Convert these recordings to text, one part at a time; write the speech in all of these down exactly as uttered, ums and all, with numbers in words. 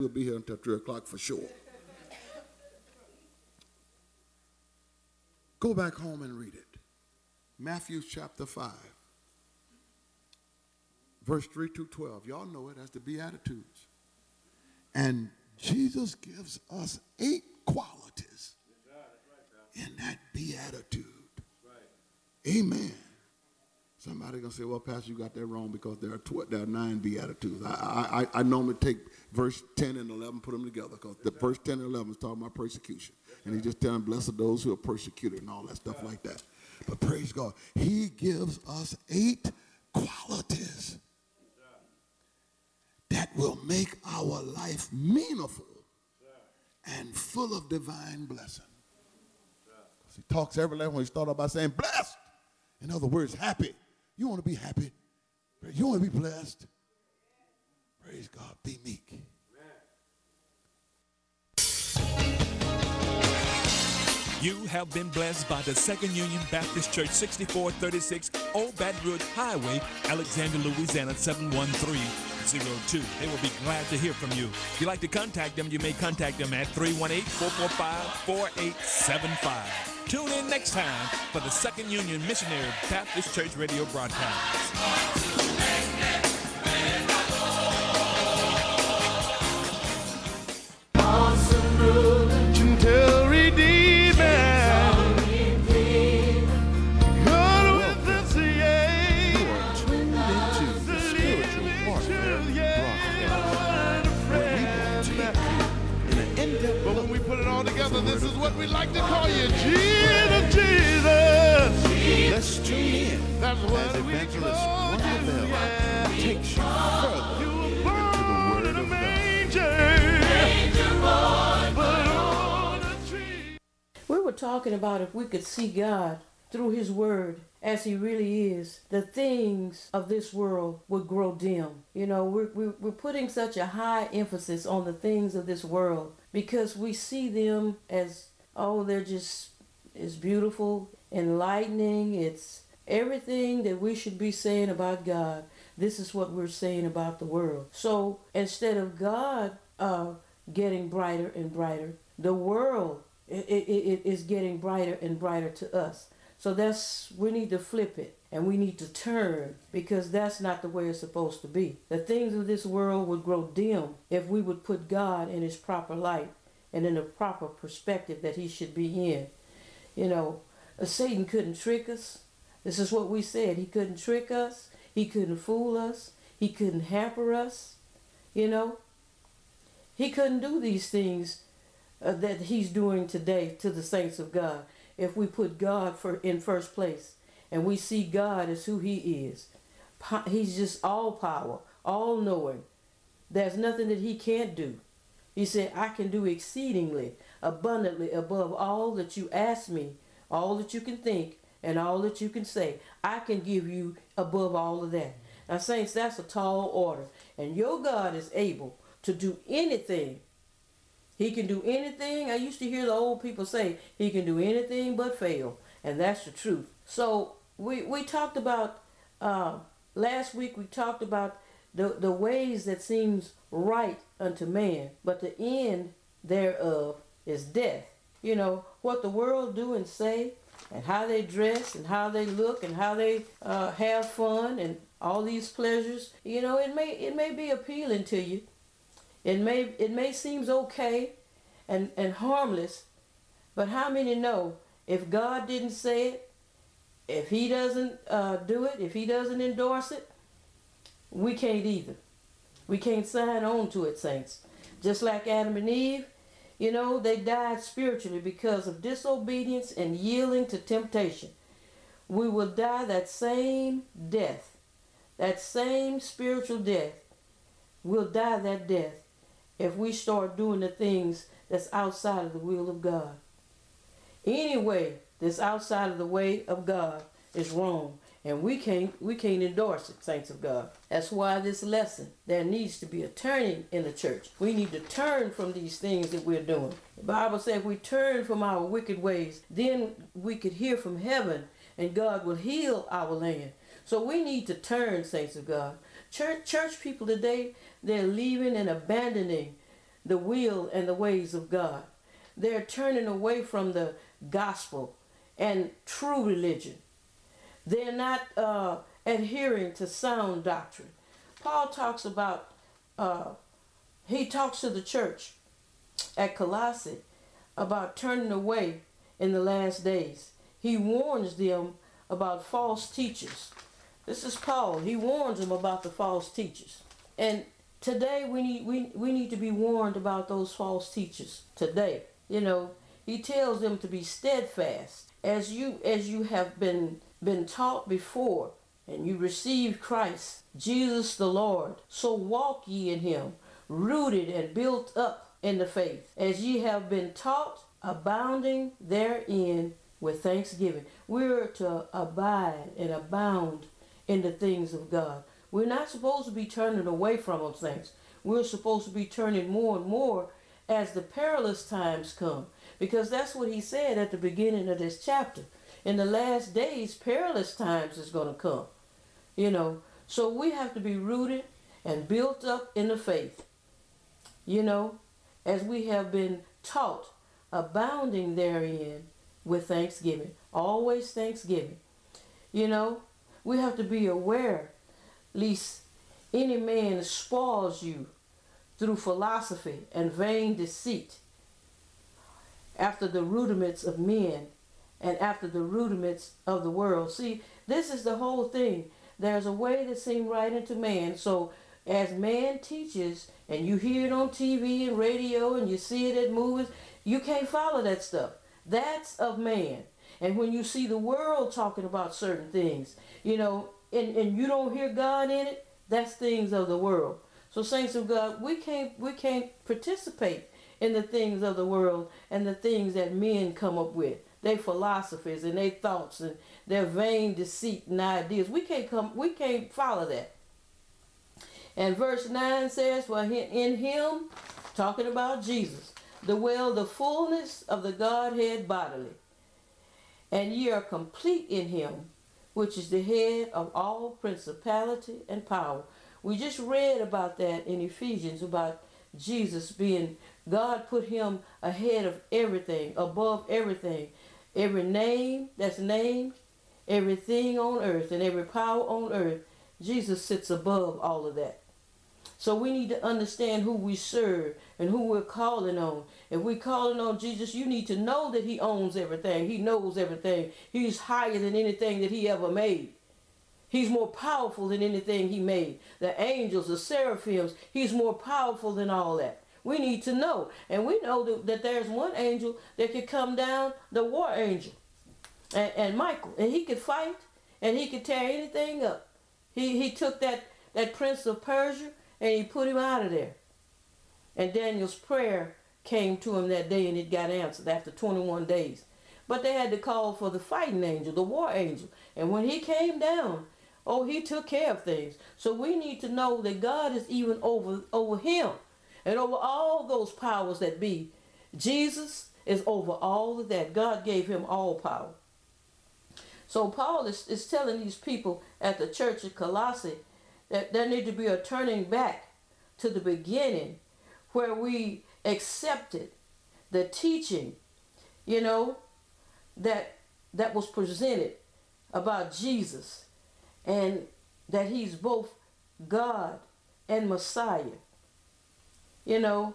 We'll be here until three o'clock for sure. Go back home and read it. Matthew chapter five, verse three to twelve. Y'all know it as the Beatitudes. And Jesus gives us eight qualities in that beatitude. Amen. Somebody gonna say, "Well, Pastor, you got that wrong because there are tw- there are nine beatitudes." I, I I normally take verse ten and eleven, put them together, because the verse ten and eleven is talking about persecution, and he just telling, "Blessed those who are persecuted," and all that stuff like that. But praise God, he gives us eight qualities that will make our life meaningful and full of divine blessing. He talks every level when he started by saying, "Blessed." In other words, happy. You want to be happy. You want to be blessed. Praise God. Be meek. You have been blessed by the Second Union Baptist Church, sixty-four thirty-six Old Baton Rouge Highway, Alexandria, Louisiana, seven one three zero two. They will be glad to hear from you. If you'd like to contact them, you may contact them at three one eight, four four five, four eight seven five. Tune in next time for the Second Union Missionary Baptist Church radio broadcast. Awesome ruler, gentle redeemer, God with us, yeah. You are tuned into the Spiritual Warfare broadcast, where we will take you in an in-depth. But when we put it all together, this is what we like to call you, Jesus, Jesus. Let's tune in That's as Evangelist Wanda Bell yeah. takes you further you into the Word of God. We were talking about if we could see God through his word as he really is, the things of this world would grow dim. You know, we're, we're, we're putting such a high emphasis on the things of this world because we see them as, oh, they're just, it's beautiful, enlightening, it's everything that we should be saying about God. This is what we're saying about the world. So instead of God uh, getting brighter and brighter, the world it, it, it is getting brighter and brighter to us. So that's, we need to flip it and we need to turn, because that's not the way it's supposed to be. The things of this world would grow dim if we would put God in his proper light and in the proper perspective that he should be in. You know, Satan couldn't trick us. This is what we said. He couldn't trick us. He couldn't fool us. He couldn't hamper us. You know, he couldn't do these things uh, that he's doing today to the saints of God if we put God for in first place and we see God as who he is. He's just all power, all knowing. There's nothing that he can't do. He said, I can do exceedingly, abundantly above all that you ask me, all that you can think, and all that you can say. I can give you above all of that. Now, saints, that's a tall order. And your God is able to do anything. He can do anything. I used to hear the old people say, he can do anything but fail. And that's the truth. So we, we talked about, uh, last week we talked about the, the ways that seems right unto man, but the end thereof is death. You know, what the world do and say, and how they dress, and how they look, and how they uh, have fun, and all these pleasures, you know, it may it may be appealing to you. It may it may seem okay and, and harmless, but how many know if God didn't say it, if he doesn't uh, do it, if he doesn't endorse it, we can't either. We can't sign on to it, saints. Just like Adam and Eve, you know, they died spiritually because of disobedience and yielding to temptation. We will die that same death, that same spiritual death. We'll die that death if we start doing the things that's outside of the will of God. Any way that's outside of the way of God is wrong. And we can't we can't endorse it, saints of God. That's why this lesson, there needs to be a turning in the church. We need to turn from these things that we're doing. The Bible says if we turn from our wicked ways, then we could hear from heaven and God will heal our land. So we need to turn, saints of God. Church, church people today, they're leaving and abandoning the will and the ways of God. They're turning away from the gospel and true religion. They're not uh, adhering to sound doctrine. Paul talks about, uh, he talks to the church at Colossae about turning away in the last days. He warns them about false teachers. This is Paul. He warns them about the false teachers. And today we need we, we need to be warned about those false teachers today. You know, he tells them to be steadfast as you as you have been been taught before, and you receive Christ, Jesus the Lord. So walk ye in him, rooted and built up in the faith, as ye have been taught, abounding therein with thanksgiving. We're to abide and abound in the things of God. We're not supposed to be turning away from those things. We're supposed to be turning more and more as the perilous times come, because that's what he said at the beginning of this chapter. In the last days, perilous times is going to come. You know, so we have to be rooted and built up in the faith. You know, as we have been taught, abounding therein with thanksgiving. Always thanksgiving. You know, we have to be aware, lest any man spoils you through philosophy and vain deceit, after the rudiments of men and after the rudiments of the world. See, this is the whole thing. There's a way that seems right unto man. So as man teaches, and you hear it on T V and radio, and you see it at movies, you can't follow that stuff. That's of man. And when you see the world talking about certain things, you know, and, and you don't hear God in it, that's things of the world. So saints of God, we can't we can't participate in the things of the world and the things that men come up with. Their philosophies and their thoughts and their vain deceit and ideas. We can't come we can't follow that. And verse nine says, well, in him, talking about Jesus, dwell the fullness of the Godhead bodily. And ye are complete in him, which is the head of all principality and power. We just read about that in Ephesians, about Jesus being, God put him ahead of everything, above everything. Every name that's named, everything on earth and every power on earth, Jesus sits above all of that. So we need to understand who we serve and who we're calling on. If we're calling on Jesus, you need to know that he owns everything. He knows everything. He's higher than anything that he ever made. He's more powerful than anything he made. The angels, the seraphims, he's more powerful than all that. We need to know. And we know that, that there's one angel that could come down, the war angel, and, and Michael. And he could fight, and he could tear anything up. He, he took that, that prince of Persia, and he put him out of there. And Daniel's prayer came to him that day, and it got answered after twenty-one days. But they had to call for the fighting angel, the war angel. And when he came down, oh, he took care of things. So we need to know that God is even over, over him and over all those powers that be. Jesus is over all of that. God gave him all power. So Paul is, is telling these people at the church of Colossae that there need to be a turning back to the beginning, where we accepted the teaching, you know, that that was presented about Jesus, and that he's both God and Messiah. You know,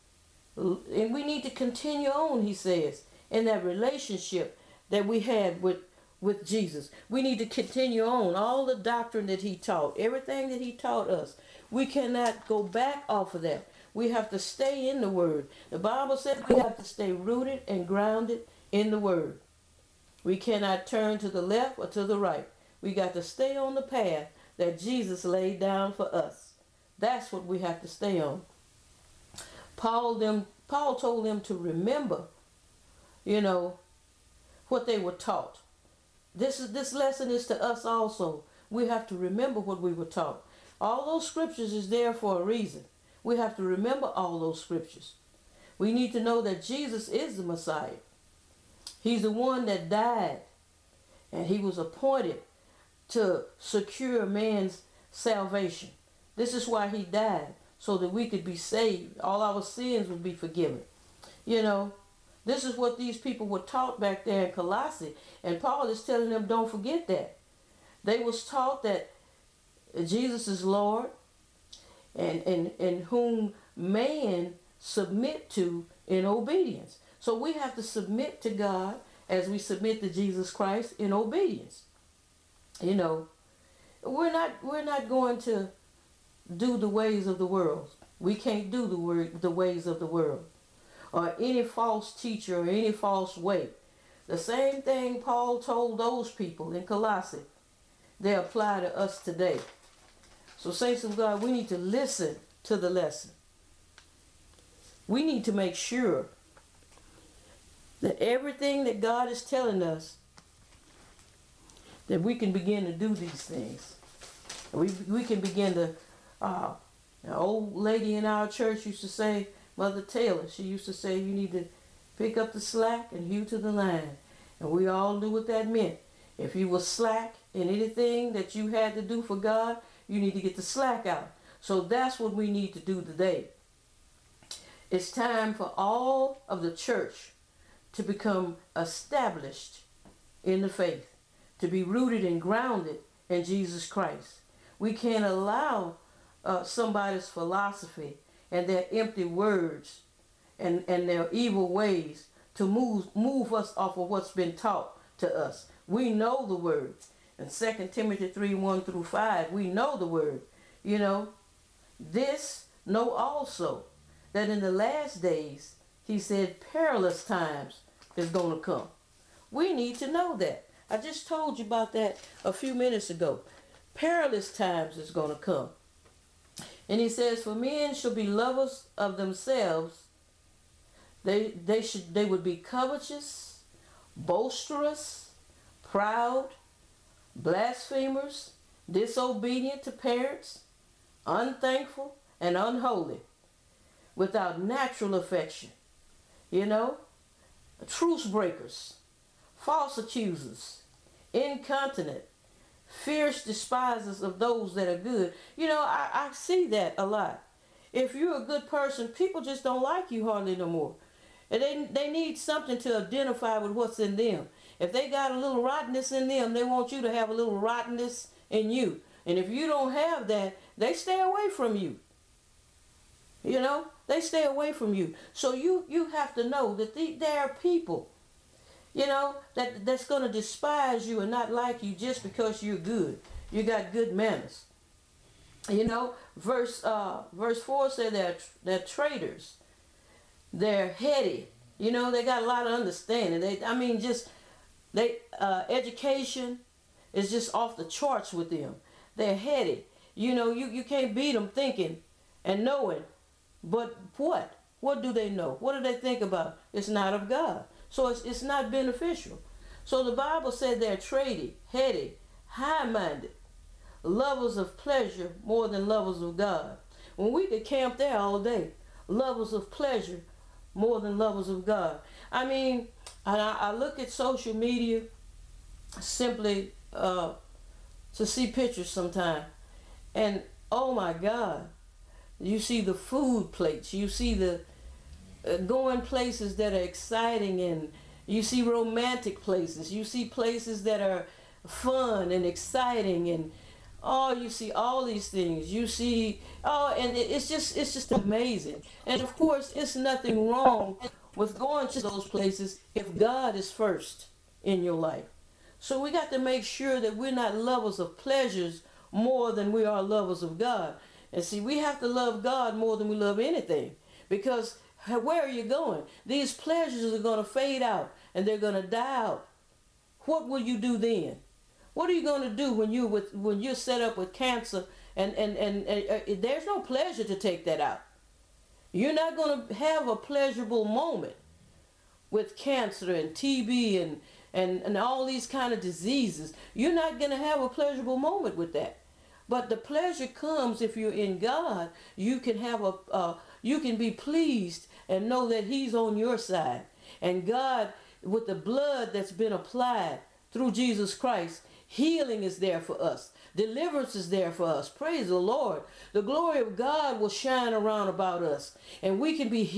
and we need to continue on, he says, in that relationship that we had with with Jesus. We need to continue on all the doctrine that he taught, everything that he taught us. We cannot go back off of that. We have to stay in the word. The Bible said we have to stay rooted and grounded in the word. We cannot turn to the left or to the right. We got to stay on the path that Jesus laid down for us. That's what we have to stay on. Paul them Paul told them to remember, you know, what they were taught. This is this lesson is to us also. We have to remember what we were taught. All those scriptures is there for a reason. We have to remember all those scriptures. We need to know that Jesus is the Messiah. He's the one that died, and he was appointed to secure man's salvation. This is why he died, so that we could be saved. All our sins would be forgiven. You know, this is what these people were taught back there in Colossae. And Paul is telling them, don't forget that. They was taught that Jesus is Lord, and, and, and whom man submit to in obedience. So we have to submit to God as we submit to Jesus Christ in obedience. You know, we're not we're not going to do the ways of the world. We can't do the word the ways of the world, or any false teacher or any false way. The same thing Paul told those people in Colossae, they apply to us today. So saints of God, we need to listen to the lesson. We need to make sure that everything that God is telling us, that we can begin to do these things. We, we can begin to, uh, an old lady in our church used to say, Mother Taylor, she used to say, you need to pick up the slack and hew to the line. And we all knew what that meant. If you were slack in anything that you had to do for God, you need to get the slack out. So that's what we need to do today. It's time for all of the church to become established in the faith, to be rooted and grounded in Jesus Christ. We can't allow uh, somebody's philosophy and their empty words and, and their evil ways to move, move us off of what's been taught to us. We know the word. In Second Timothy three, one through five, we know the word. You know, this know also that in the last days, he said, perilous times is going to come. We need to know that. I just told you about that a few minutes ago. Perilous times is going to come. And he says, for men shall be lovers of themselves. They, they, should, they would be covetous, boisterous, proud, blasphemers, disobedient to parents, unthankful, and unholy, without natural affection. You know, truce breakers, false accusers, incontinent, fierce despisers of those that are good. You know, I, I see that a lot. If you're a good person, people just don't like you hardly no more. And they, they need something to identify with what's in them. If they got a little rottenness in them, they want you to have a little rottenness in you. And if you don't have that, they stay away from you. You know, they stay away from you. So you, you have to know that the, there are people, you know, that, that's going to despise you and not like you just because you're good. You got good manners. You know, verse uh, verse four said they're, they're traitors. They're heady. You know, they got a lot of understanding. They, I mean, just, they uh, education is just off the charts with them. They're heady. You know, you, you can't beat them thinking and knowing. But what? What do they know? What do they think about? It's not of God. So it's, it's not beneficial. So the Bible said they're traity, heady, high-minded, lovers of pleasure more than lovers of God. When we could camp there all day, lovers of pleasure more than lovers of God. I mean, and I, I look at social media simply uh, to see pictures sometime, and oh my God, you see the food plates, you see the uh, going places that are exciting, and you see romantic places, you see places that are fun and exciting, and oh, you see all these things. You see, oh, and it, it's just it's just amazing. And of course, it's nothing wrong with going to those places if God is first in your life. So we got to make sure that we're not lovers of pleasures more than we are lovers of God. And see, we have to love God more than we love anything, because where are you going? These pleasures are going to fade out and they're going to die out. What will you do then? What are you going to do when you with when you're set up with cancer and and, and and uh, there's no pleasure to take that out? You're not going to have a pleasurable moment with cancer and T B and and and all these kind of diseases. You're not going to have a pleasurable moment with that. But the pleasure comes if you're in God. You can have a uh, you can be pleased and know that He's on your side. And God, with the blood that's been applied through Jesus Christ, Healing is there for us. Deliverance is there for us. Praise the Lord. The glory of God will shine around about us, and we can be